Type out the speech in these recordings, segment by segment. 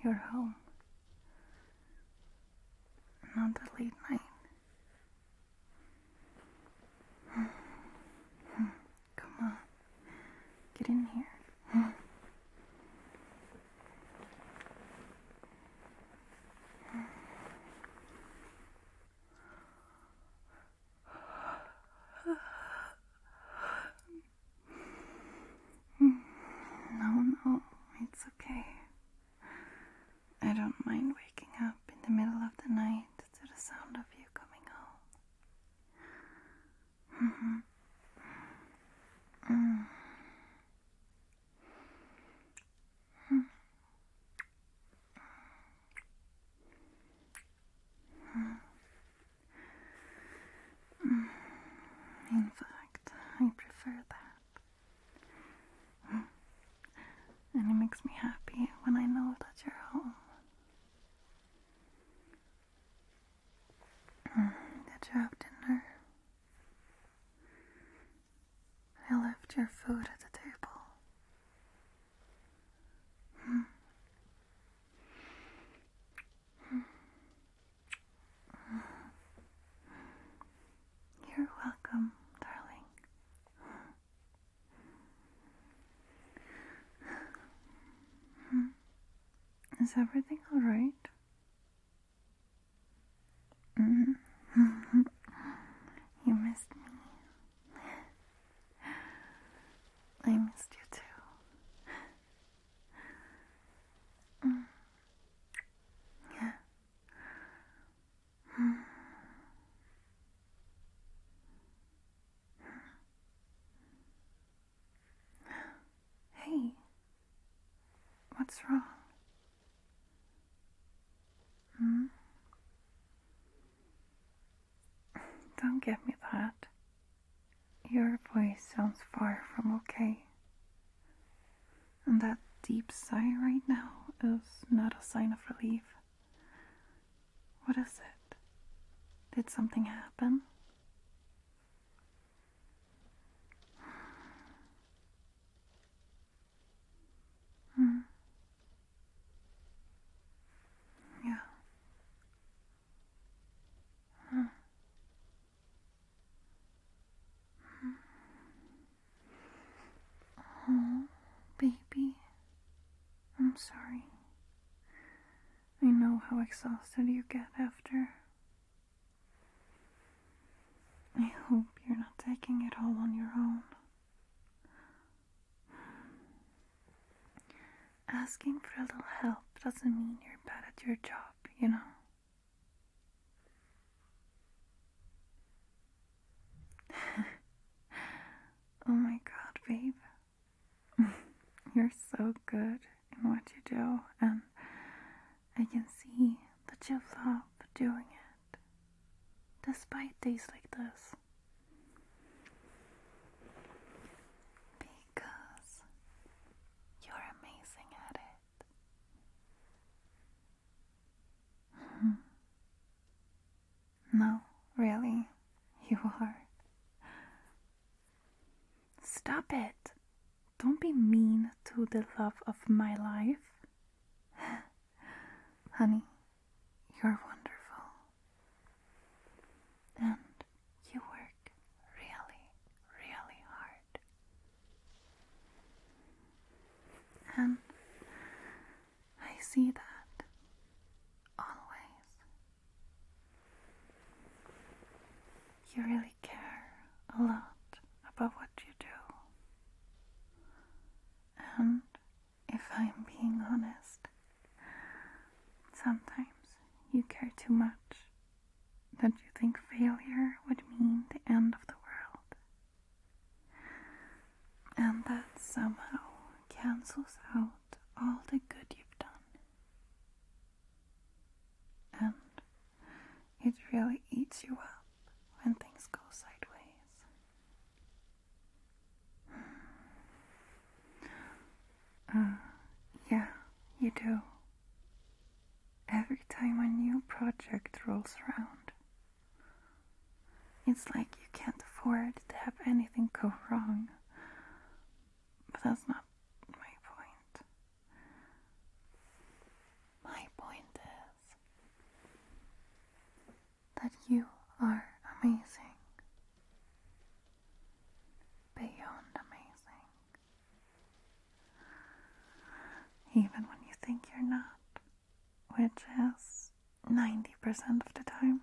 you're home. Not a late night. Come on. Get in here. No, it's okay. I don't mind waking up in the middle of the night to the sound of you coming home. In fact, I prefer that. And it makes me happy when I know that you're home. Did you have dinner? I left your food at the table. You're welcome, darling. Is everything alright? You missed me. I missed you too. Yeah. Hey, what's wrong? Don't give me that. Your voice sounds far from okay. And that deep sigh right now is not a sign of relief. What is it? Did something happen? Yeah. Oh, baby. I'm sorry. I know how exhausted you get after. I hope you're not taking it all on your own. Asking for a little help doesn't mean you're bad at your job, you know. Oh my god, babe. You're so good in what you do, and I can see that you love doing it, despite days like this. Because you're amazing at it. No, really, you are. Stop it. Don't be mean to the love of my life. Honey, you're wonderful. And you work really, really hard. And I see that always. You really care a lot about what you do. And if I'm being honest, sometimes you care too much, that you think failure would mean the end of the world. And that somehow cancels out all the good you've done. And it really eats you up when things go sideways. Yeah, you do. Every time a new project rolls around, it's like you can't afford to have anything go wrong. But that's not my point. even when you think you're not, which is 90% of the time.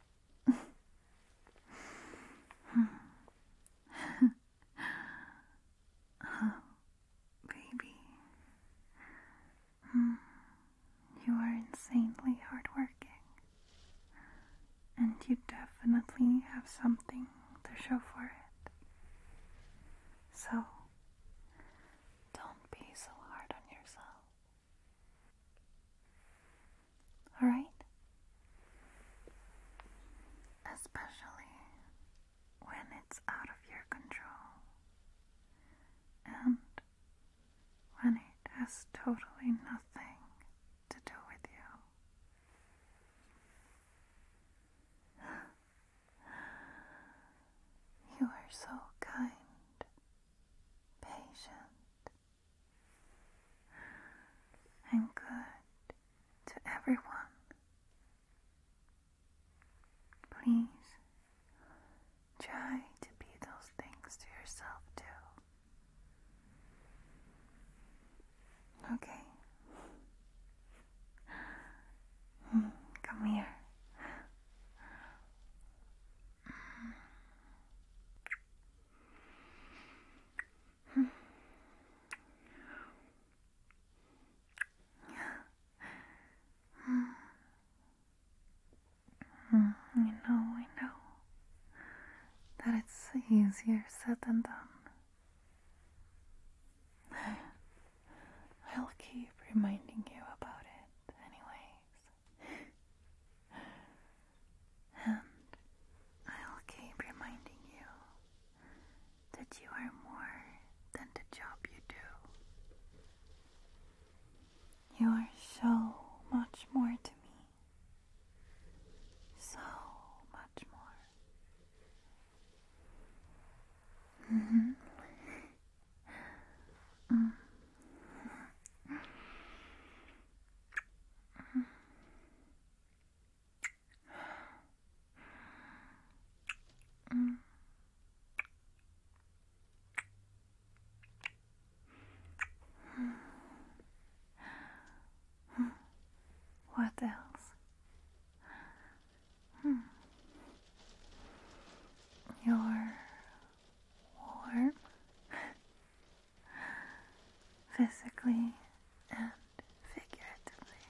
Baby, you are insanely hardworking, and you definitely have something to show for it. So, don't be so hard on yourself. Alright? Especially when it's out of your control and when it has totally nothing to do with you. You are so kind, patient, and good to everyone. Please try to be those things to yourself too. Okay? Come here. I know that it's easier said than done. I'll keep reminding you about it anyways. And I'll keep reminding you that you are more than the job you do. You are so much more to me. So much more. What else? You're warm, physically and figuratively.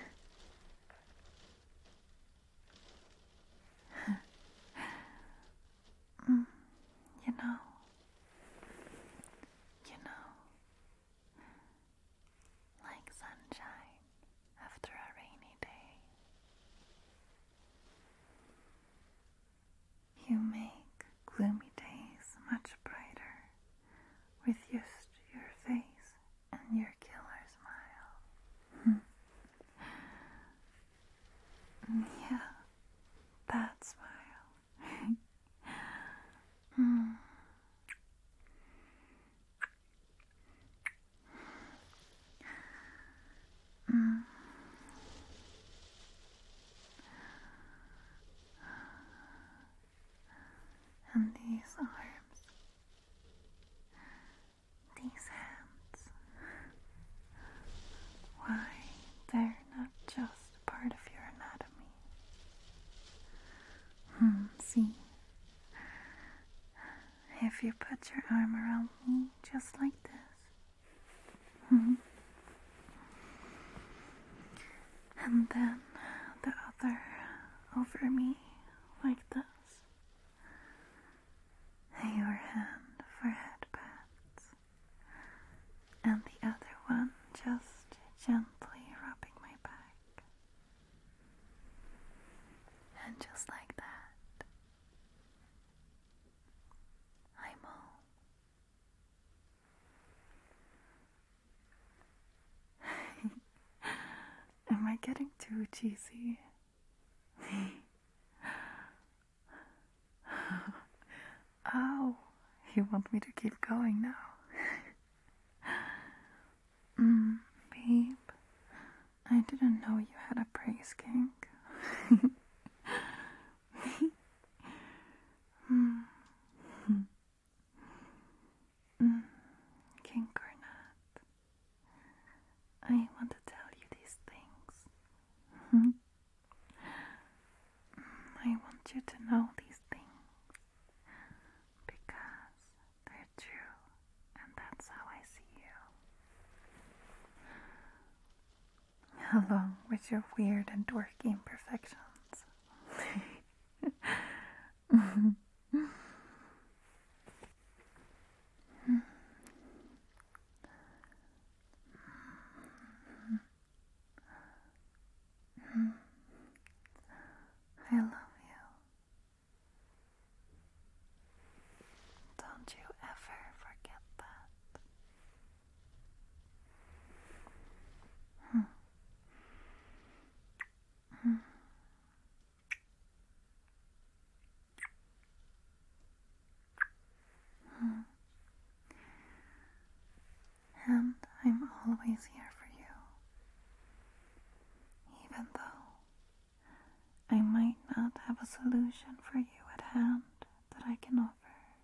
You know, like sunshine after a rainy day. You make gloomy days much brighter with just your face and your killer smile. Yeah, that smile. And these arms, these hands, why, they're not just part of your anatomy. See, if you put your arm around me just like this, and then the other over me like this, your hand for headpats, and the other one just gently rubbing my back. And just like that, I'm home. Am I getting too cheesy? Oh, you want me to keep going now? Babe, I didn't know you had a praise kink. Kink or not, I want to tell you these things. I want you to know these things because they're true, and that's how I see you. Along with your weird and dorky imperfections. I love you. Don't you ever forget that. And I'm always here for you. Even though I might not have a solution for you at hand that I can offer,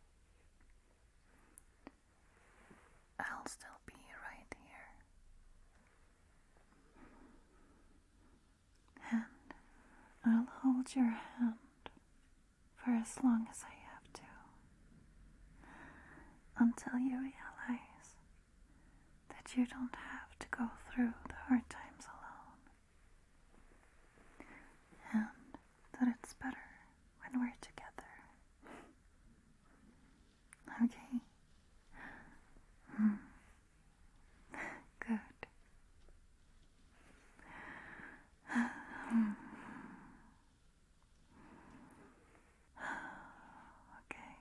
I'll still be right here. And I'll hold your hand for as long as I have to, until you realize that you don't have to go through the hard times alone, and that it's better when we're together. Okay? Good. Okay.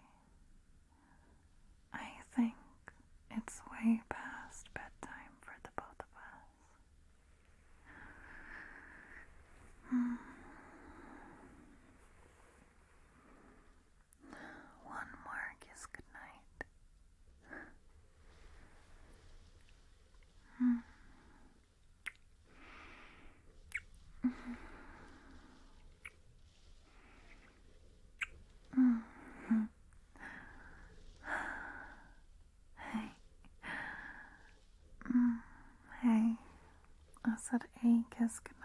I think it's way past bedtime for the both of us. One more kiss goodnight. Hey. Hey. I said a kiss goodnight.